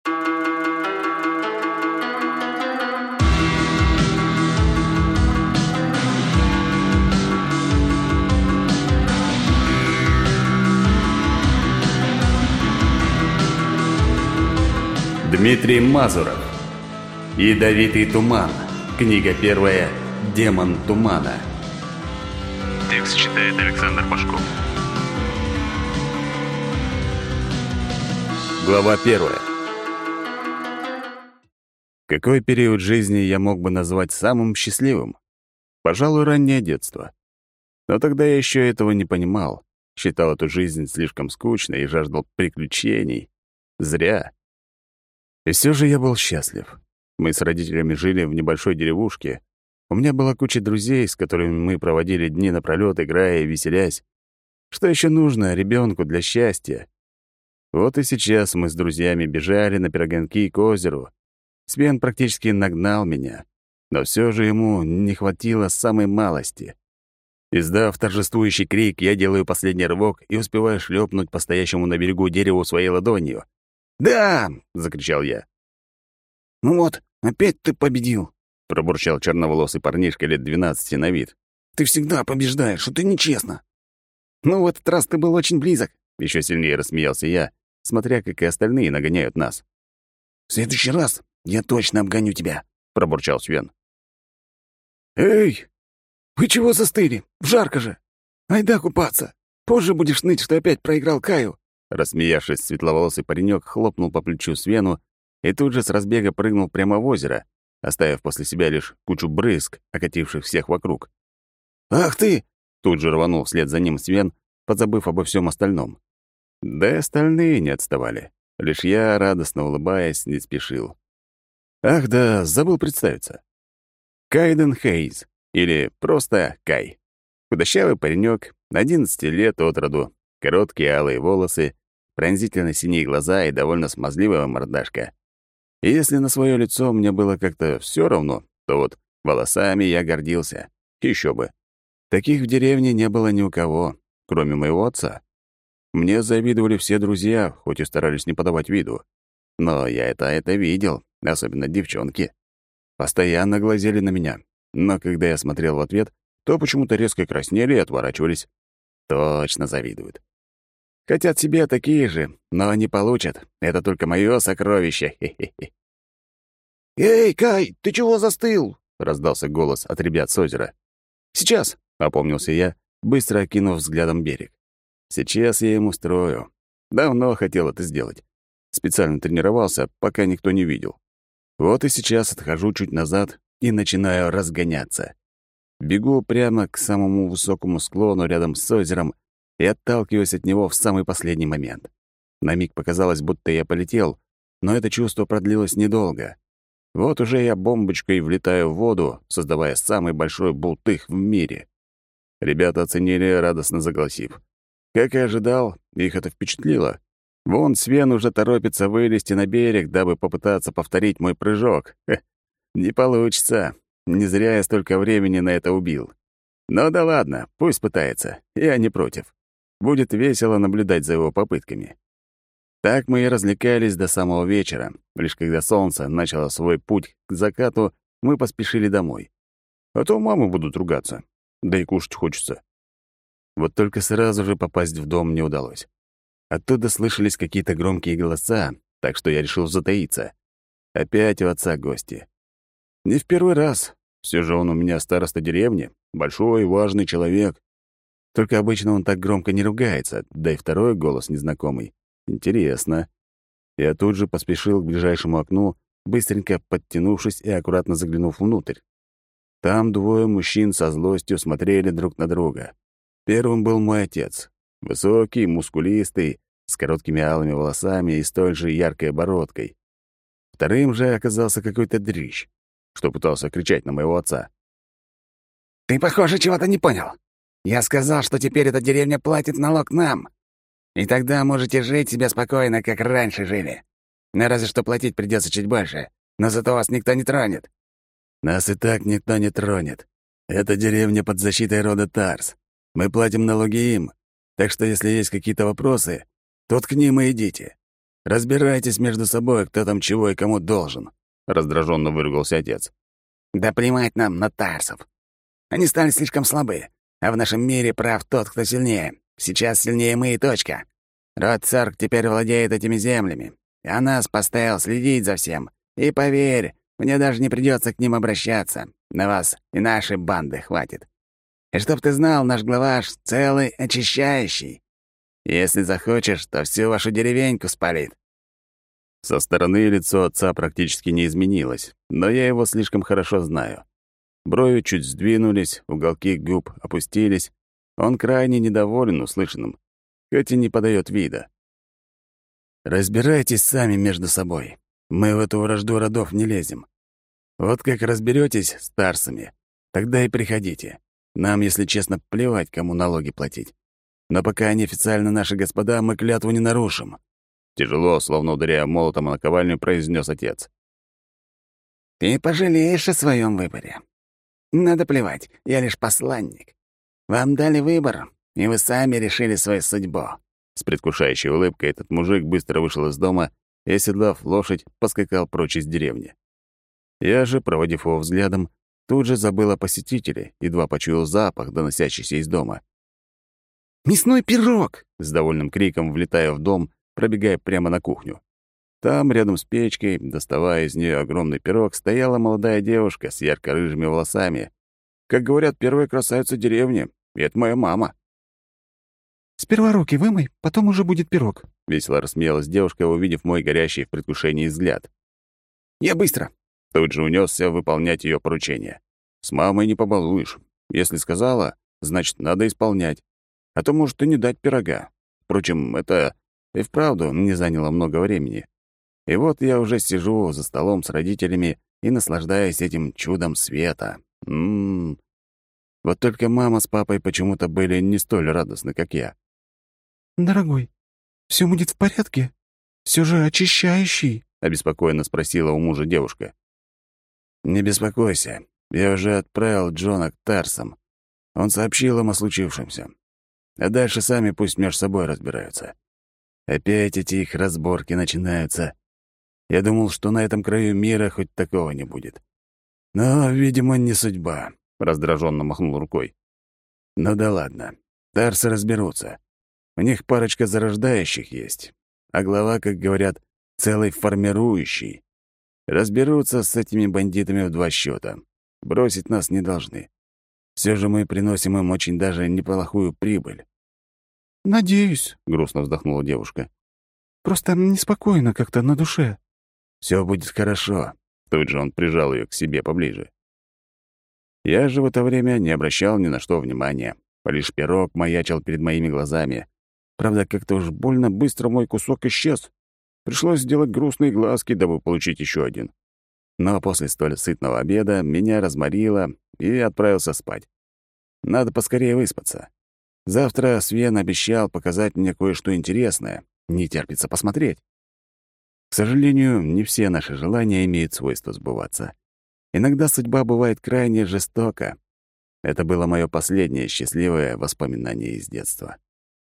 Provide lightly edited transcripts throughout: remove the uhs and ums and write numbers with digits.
Дмитрий Мазуров. Ядовитый туман. Книга первая. Демон тумана. Текст читает Александр Пашков. Глава первая. Какой период жизни я мог бы назвать самым счастливым? Пожалуй, раннее детство. Но тогда я еще этого не понимал. Считал эту жизнь слишком скучной и жаждал приключений. Зря. И все же я был счастлив. Мы с родителями жили в небольшой деревушке. У меня была куча друзей, с которыми мы проводили дни напролёт, играя и веселясь. Что еще нужно ребенку для счастья? Вот и сейчас мы с друзьями бежали на перегонки к озеру. Свен практически нагнал меня, но все же ему не хватило самой малости. Издав торжествующий крик, я делаю последний рывок и успеваю шлепнуть по стоящему на берегу дереву своей ладонью. «Да!» — закричал я. «Ну вот, опять ты победил!» — пробурчал черноволосый парнишка лет 12 на вид. «Ты всегда побеждаешь, это нечестно!» «Ну, в этот раз ты был очень близок!» — еще сильнее рассмеялся я, смотря, как и остальные нагоняют нас. «В следующий раз я точно обгоню тебя!» — пробурчал Свен. «Эй! Вы чего застыли? Жарко же! Айда купаться! Позже будешь ныть, что опять проиграл Каю!» Рассмеявшись, светловолосый паренек хлопнул по плечу Свену и тут же с разбега прыгнул прямо в озеро, оставив после себя лишь кучу брызг, окативших всех вокруг. «Ах ты!» — тут же рванул вслед за ним Свен, подзабыв обо всем остальном. Да и остальные не отставали. Лишь я, радостно улыбаясь, не спешил. Ах да, забыл представиться. Кайден Хейз, или просто Кай. Худощавый паренек, 11 лет от роду, короткие алые волосы, пронзительно синие глаза и довольно смазливая мордашка. И если на свое лицо мне было как-то все равно, то вот волосами я гордился. Еще бы. Таких в деревне не было ни у кого, кроме моего отца. Мне завидовали все друзья, хоть и старались не подавать виду. Но я это видел, особенно девчонки. Постоянно глазели на меня, но когда я смотрел в ответ, то почему-то резко краснели и отворачивались. Точно завидуют. Хотят себе такие же, но не получат. Это только мое сокровище. Хе-хе-хе. «Эй, Кай, ты чего застыл?» — раздался голос от ребят с озера. «Сейчас», — опомнился я, быстро окинув взглядом берег. «Сейчас я ему строю. Давно хотел это сделать. Специально тренировался, пока никто не видел. Вот и сейчас отхожу чуть назад и начинаю разгоняться. Бегу прямо к самому высокому склону рядом с озером и отталкиваюсь от него в самый последний момент. На миг показалось, будто я полетел, но это чувство продлилось недолго. Вот уже я бомбочкой влетаю в воду, создавая самый большой бултых в мире. Ребята оценили, радостно загласив. Как и ожидал, их это впечатлило. Вон Свен уже торопится вылезти на берег, дабы попытаться повторить мой прыжок. Не получится. Не зря я столько времени на это убил. Но да ладно, пусть пытается. Я не против. Будет весело наблюдать за его попытками. Так мы и развлекались до самого вечера. Лишь когда солнце начало свой путь к закату, мы поспешили домой. А то мамы будут ругаться. Да и кушать хочется. Вот только сразу же попасть в дом не удалось. Оттуда слышались какие-то громкие голоса, так что я решил затаиться. Опять у отца гости. Не в первый раз. Все же он у меня староста деревни, большой важный человек. Только обычно он так громко не ругается, да и второй голос незнакомый. Интересно. Я тут же поспешил к ближайшему окну, быстренько подтянувшись и аккуратно заглянув внутрь. Там двое мужчин со злостью смотрели друг на друга. Первым был мой отец. Высокий, мускулистый, с короткими алыми волосами и столь же яркой бородкой. Вторым же оказался какой-то дрищ, что пытался кричать на моего отца. «Ты, похоже, чего-то не понял. Я сказал, что теперь эта деревня платит налог нам. И тогда можете жить себе спокойно, как раньше жили. Но разве что платить придется чуть больше, но зато вас никто не тронет». «Нас и так никто не тронет. Эта деревня под защитой рода Тарс. Мы платим налоги им, так что если есть какие-то вопросы, то к ним и идите. Разбирайтесь между собой, кто там чего и кому должен», — раздраженно выругался отец. Да плевать нам на тарсов. Они стали слишком слабы, а в нашем мире прав тот, кто сильнее. Сейчас сильнее мы и точка. Род Царк теперь владеет этими землями, а нас поставил следить за всем. И поверь, мне даже не придется к ним обращаться. На вас и нашей банды хватит. И чтоб ты знал, наш главаш целый очищающий. Если захочешь, то всю вашу деревеньку спалит. Со стороны лицо отца практически не изменилось, но я его слишком хорошо знаю. Брови чуть сдвинулись, уголки губ опустились. Он крайне недоволен услышанным, хоть и не подает вида. «Разбирайтесь сами между собой. Мы в эту вражду родов не лезем. Вот как разберетесь с тарсами, тогда и приходите. Нам, если честно, плевать, кому налоги платить. Но пока они официально наши господа, мы клятву не нарушим». Тяжело, словно ударяя молотом о наковальню, произнес отец. Ты пожалеешь о своем выборе. Надо плевать, я лишь посланник. Вам дали выбор, и вы сами решили свою судьбу. С предвкушающей улыбкой этот мужик быстро вышел из дома и, оседлав лошадь, поскакал прочь из деревни. Я же, проводив его взглядом, тут же забыл о посетителе, едва почуял запах, доносящийся из дома. «Мясной пирог!» С довольным криком влетая в дом, пробегая прямо на кухню. Там, рядом с печкой, доставая из нее огромный пирог, стояла молодая девушка с ярко-рыжими волосами. Как говорят, первая красавица деревни, и это моя мама. «Сперва руки вымой, потом уже будет пирог», — весело рассмеялась девушка, увидев мой горящий в предвкушении взгляд. «Я быстро!» Тут же унесся выполнять ее поручение. С мамой не побалуешь. Если сказала, значит, надо исполнять. А то может и не дать пирога. Впрочем, это и вправду не заняло много времени. И вот я уже сижу за столом с родителями и наслаждаюсь этим чудом света. Вот только мама с папой почему-то были не столь радостны, как я. «Дорогой, все будет в порядке? Все же очищающий?» — обеспокоенно спросила у мужа девушка. «Не беспокойся. Я уже отправил Джона к Тарсам. Он сообщил им о случившемся. А дальше сами пусть между собой разбираются. Опять эти их разборки начинаются. Я думал, что на этом краю мира хоть такого не будет. Но, видимо, не судьба», — раздраженно махнул рукой. «Ну да ладно. Тарсы разберутся. У них парочка зарождающих есть, а глава, как говорят, целый формирующий. Разберутся с этими бандитами в 2 счета. Бросить нас не должны. Все же мы приносим им очень даже неплохую прибыль». «Надеюсь», — грустно вздохнула девушка. «Просто неспокойно как-то на душе». Все будет хорошо». Тут же он прижал ее к себе поближе. Я же в это время не обращал ни на что внимания. Лишь пирог маячил перед моими глазами. Правда, как-то уж больно быстро мой кусок исчез. Пришлось сделать грустные глазки, дабы получить еще один. Но после столь сытного обеда меня разморило, и я отправился спать. Надо поскорее выспаться. Завтра Свен обещал показать мне кое-что интересное. Не терпится посмотреть. К сожалению, не все наши желания имеют свойство сбываться. Иногда судьба бывает крайне жестока. Это было мое последнее счастливое воспоминание из детства.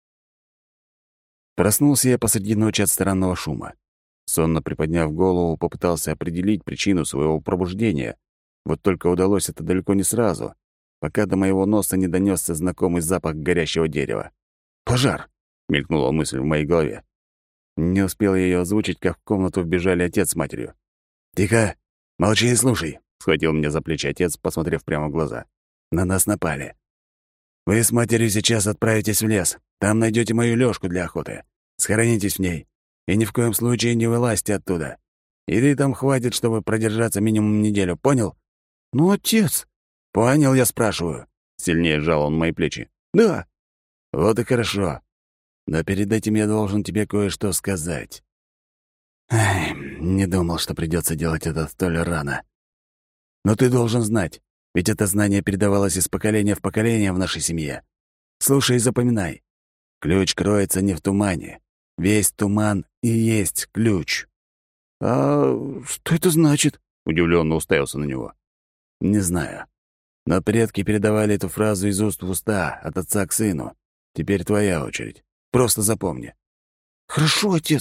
Проснулся я посреди ночи от странного шума. Сонно приподняв голову, попытался определить причину своего пробуждения. Вот только удалось это далеко не сразу, пока до моего носа не донесся знакомый запах горящего дерева. «Пожар!» — мелькнула мысль в моей голове. Не успел я ее озвучить, как в комнату вбежали отец с матерью. «Тихо! Молчи и слушай!» — схватил меня за плечи отец, посмотрев прямо в глаза. «На нас напали. Вы с матерью сейчас отправитесь в лес. Там найдете мою лёжку для охоты. Схоронитесь в ней. И ни в коем случае не вылазьте оттуда. Еды там хватит, чтобы продержаться минимум неделю. Понял?» «Ну, отец...» «Понял, я спрашиваю». Сильнее сжал он мои плечи. «Да». «Вот и хорошо. Но перед этим я должен тебе кое-что сказать. Ай, не думал, что придется делать это столь рано. Но ты должен знать, ведь это знание передавалось из поколения в поколение в нашей семье. Слушай и запоминай. Ключ кроется не в тумане. Весь туман и есть ключ». «А что это значит?» — удивленно уставился на него. «Не знаю. Но предки передавали эту фразу из уст в уста, от отца к сыну. Теперь твоя очередь. Просто запомни». «Хорошо, отец.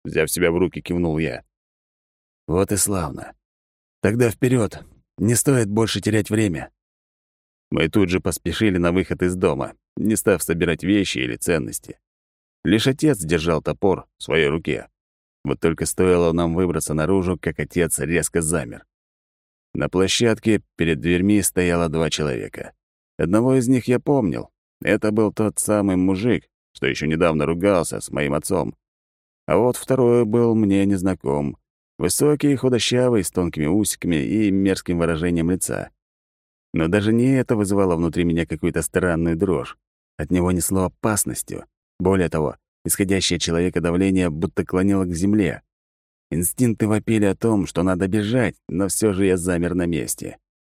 взяв себя в руки, кивнул я. «Вот и славно. Тогда вперед. Не стоит больше терять время». Мы тут же поспешили на выход из дома, не став собирать вещи или ценности. Лишь отец держал топор в своей руке. Вот только стоило нам выбраться наружу, как отец резко замер. На площадке перед дверьми стояло 2 человека. Одного из них я помнил. Это был тот самый мужик, что еще недавно ругался с моим отцом. А вот второй был мне незнаком. Высокий, худощавый, с тонкими усиками и мерзким выражением лица. Но даже не это вызывало внутри меня какую-то странную дрожь. От него несло опасностью. Более того, исходящее от человека давление будто клонило к земле. Инстинкты вопили о том, что надо бежать, но все же я замер на месте.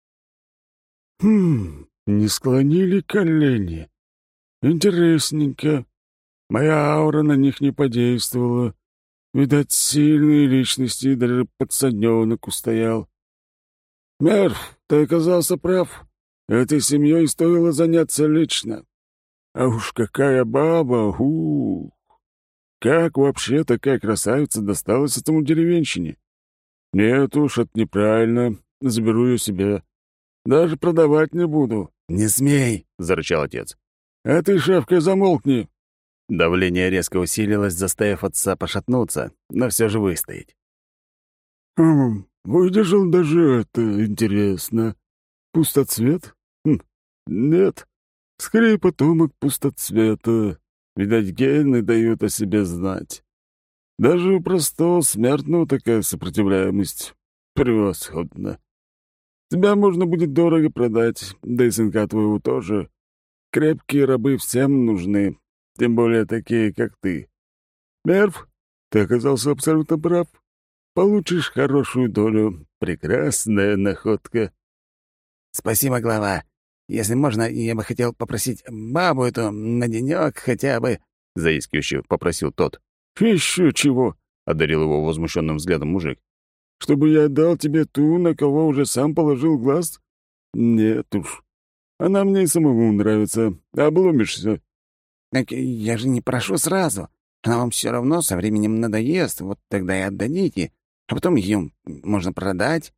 Не склонили колени. Интересненько. Моя аура на них не подействовала. Видать, сильные личности, даже пацанёнок устоял. Мерв, ты оказался прав. Этой семьей стоило заняться лично. А уж какая баба, Как вообще такая красавица досталась этому деревенщине? Нет уж, это неправильно. Заберу ее себе. Даже продавать не буду. «Не смей!» — зарычал отец. А ты, шавка, замолкни. Давление резко усилилось, заставив отца пошатнуться, но все же выстоять. Выдержал даже это, интересно. Пустоцвет? Нет. Скорее потомок пустоцвета. Видать, гены дают о себе знать. Даже у простого смертного такая сопротивляемость. Превосходно. Тебя можно будет дорого продать, да и сынка твоего тоже. Крепкие рабы всем нужны, тем более такие, как ты. Мерв, ты оказался абсолютно прав. Получишь хорошую долю. Прекрасная находка. Спасибо, глава. Если можно, я бы хотел попросить бабу эту на денёк хотя бы, — заискивающе попросил тот. Еще чего? — одарил его возмущенным взглядом мужик. Чтобы я дал тебе ту, на кого уже сам положил глаз? Нет уж. Она мне и самому нравится. Обломишься. Так я же не прошу сразу. Она вам все равно со временем надоест, вот тогда и отдадите, а потом ее можно продать.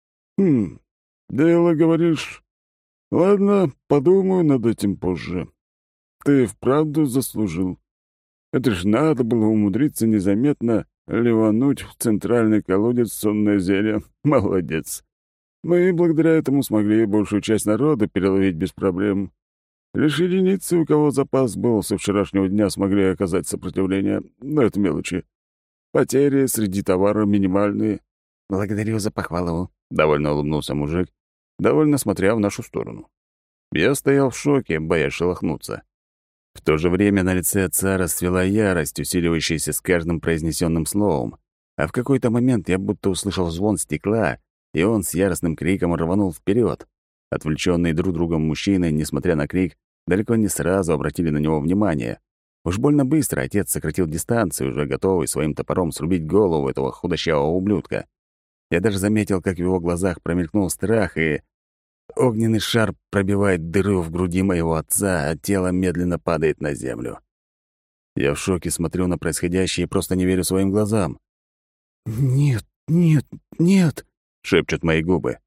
Дело, говоришь. Ладно, подумаю над этим позже. Ты вправду заслужил. Это ж надо было умудриться незаметно ливануть в центральный колодец сонное зелье. Молодец. Мы благодаря этому смогли большую часть народа переловить без проблем. Лишь единицы, у кого запас был со вчерашнего дня, смогли оказать сопротивление, но это мелочи. Потери среди товара минимальные. Благодарю за похвалу. Довольно улыбнулся мужик, довольно смотря в нашу сторону. Я стоял в шоке, боясь шелохнуться. В то же время на лице отца расцвела ярость, усиливающаяся с каждым произнесенным словом, а в какой-то момент я будто услышал звон стекла, и он с яростным криком рванул вперед. Отвлеченные друг другом мужчины, несмотря на крик, далеко не сразу обратили на него внимание. Уж больно быстро отец сократил дистанцию, уже готовый своим топором срубить голову этого худощавого ублюдка. Я даже заметил, как в его глазах промелькнул страх, и огненный шар пробивает дыру в груди моего отца, а тело медленно падает на землю. Я в шоке смотрю на происходящее и просто не верю своим глазам. «Нет, нет, нет!» — шепчут мои губы.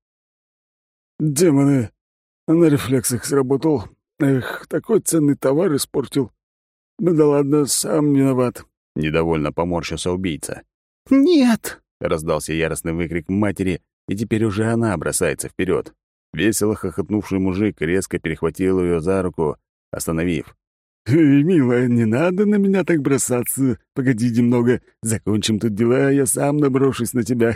Демоны! На рефлексах сработал. Эх, такой ценный товар испортил. Ну да ладно, сам виноват. Недовольно поморщился убийца. «Нет!» — раздался яростный выкрик матери, и теперь уже она бросается вперед. Весело хохотнувший мужик резко перехватил ее за руку, остановив. «Эй, милая, не надо на меня так бросаться. Погоди немного, закончим тут дела, а я сам наброшусь на тебя.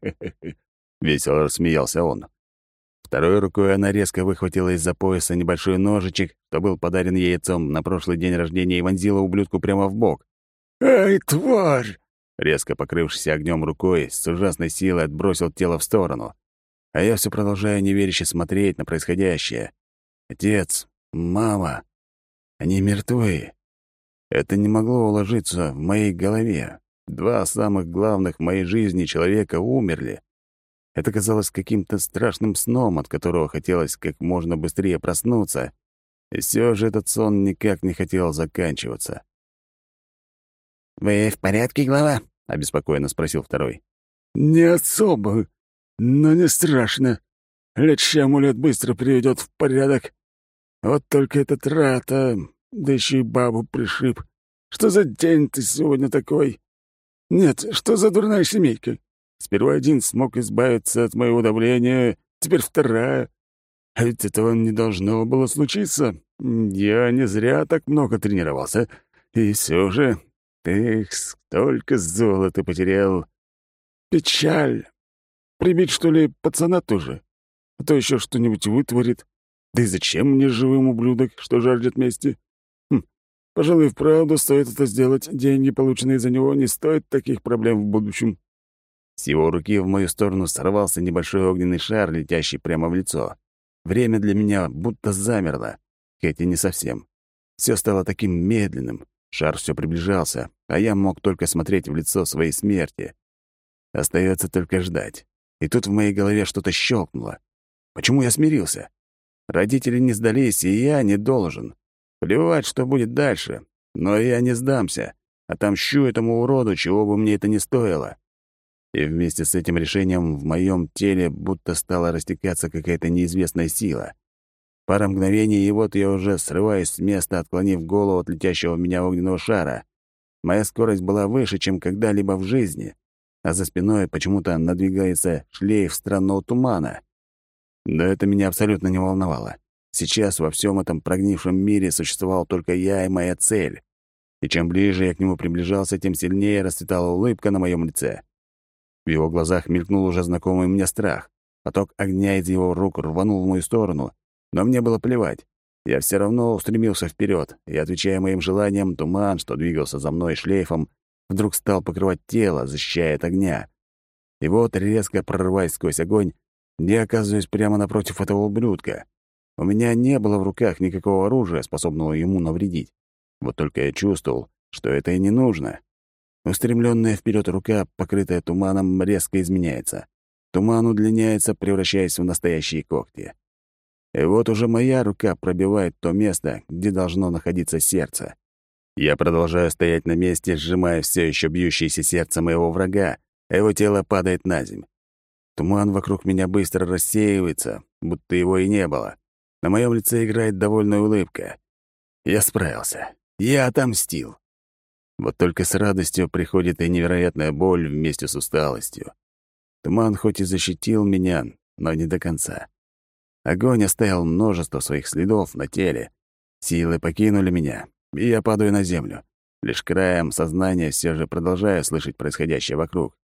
Весело рассмеялся он. Второй рукой она резко выхватила из-за пояса небольшой ножичек, что был подарен ей отцом на прошлый день рождения, и вонзила ублюдку прямо в бок. «Ай, тварь!» Резко покрывшись огнем рукой, с ужасной силой отбросил тело в сторону. А я все продолжаю неверяще смотреть на происходящее. Отец, мама, они мертвы. Это не могло уложиться в моей голове. 2 самых главных в моей жизни человека умерли. Это казалось каким-то страшным сном, от которого хотелось как можно быстрее проснуться, и все же этот сон никак не хотел заканчиваться. «Вы в порядке, глава?» — обеспокоенно спросил второй. «Не особо, но не страшно. Лечащий амулет быстро приведет в порядок. Вот только эта трата, да еще и бабу пришиб. Что за день ты сегодня такой? Нет, что за дурная семейка? Сперва один смог избавиться от моего давления, теперь вторая. А ведь этого не должно было случиться. Я не зря так много тренировался. И все же ты столько золота потерял. Печаль. Прибить, что ли, пацана тоже? А то еще что-нибудь вытворит. Да и зачем мне живым ублюдок, что жаждет мести? Пожалуй, вправду стоит это сделать. Деньги, полученные за него, не стоят таких проблем в будущем. С его руки в мою сторону сорвался небольшой огненный шар, летящий прямо в лицо. Время для меня будто замерло, хоть и не совсем. Все стало таким медленным, шар все приближался, а я мог только смотреть в лицо своей смерти. Остается только ждать. И тут в моей голове что-то щелкнуло. Почему я смирился? Родители не сдались, и я не должен. Плевать, что будет дальше. Но я не сдамся. Отомщу этому уроду, чего бы мне это ни стоило. И вместе с этим решением в моем теле будто стала растекаться какая-то неизвестная сила. Пара мгновений, и вот я уже срываюсь с места, отклонив голову от летящего в меня огненного шара. Моя скорость была выше, чем когда-либо в жизни, а за спиной почему-то надвигается шлейф странного тумана. Но это меня абсолютно не волновало. Сейчас во всем этом прогнившем мире существовал только я и моя цель. И чем ближе я к нему приближался, тем сильнее расцветала улыбка на моем лице. В его глазах мелькнул уже знакомый мне страх. Поток огня из его рук рванул в мою сторону, но мне было плевать. Я все равно устремился вперед, и, отвечая моим желаниям, туман, что двигался за мной шлейфом, вдруг стал покрывать тело, защищая от огня. И вот, резко прорываясь сквозь огонь, я оказываюсь прямо напротив этого ублюдка. У меня не было в руках никакого оружия, способного ему навредить. Вот только я чувствовал, что это и не нужно. Устремленная вперед рука, покрытая туманом, резко изменяется. Туман удлиняется, превращаясь в настоящие когти. И вот уже моя рука пробивает то место, где должно находиться сердце. Я продолжаю стоять на месте, сжимая все еще бьющееся сердце моего врага, а его тело падает на земь. Туман вокруг меня быстро рассеивается, будто его и не было. На моем лице играет довольная улыбка. Я справился. Я отомстил. Вот только с радостью приходит и невероятная боль вместе с усталостью. Туман хоть и защитил меня, но не до конца. Огонь оставил множество своих следов на теле. Силы покинули меня, и я падаю на землю. Лишь краем сознания все же продолжаю слышать происходящее вокруг.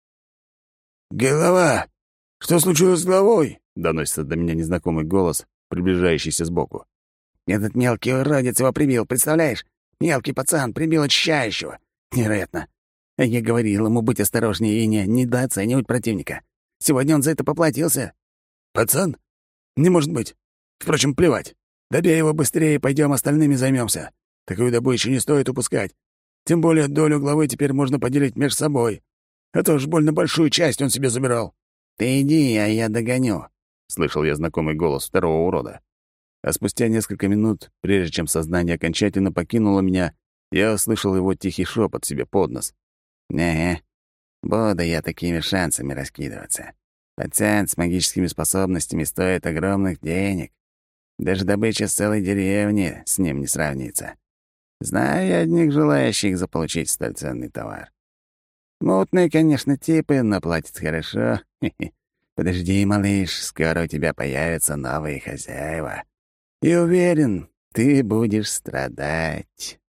«Голова! Что случилось с головой?» — доносится до меня незнакомый голос, приближающийся сбоку. «Этот мелкий уродец его прибил, представляешь? Мелкий пацан прибил очищающего. Невероятно. Я говорил ему быть осторожнее и не недооценивать противника. Сегодня он за это поплатился». «Пацан? Не может быть. Впрочем, плевать. Добей его быстрее, пойдем остальными займемся. Такую добычу не стоит упускать. Тем более долю главы теперь можно поделить между собой. А то уж больно большую часть он себе забирал». «Ты иди, а я догоню», — слышал я знакомый голос второго урода. А спустя несколько минут, прежде чем сознание окончательно покинуло меня, я услышал его тихий шепот себе под нос. «Не, буду я такими шансами раскидываться. Пацан с магическими способностями стоит огромных денег. Даже добыча с целой деревни с ним не сравнится. Знаю я одних желающих заполучить столь ценный товар. Мутные, конечно, типы, но платят хорошо. Подожди, малыш, скоро у тебя появятся новые хозяева. И уверен, ты будешь страдать».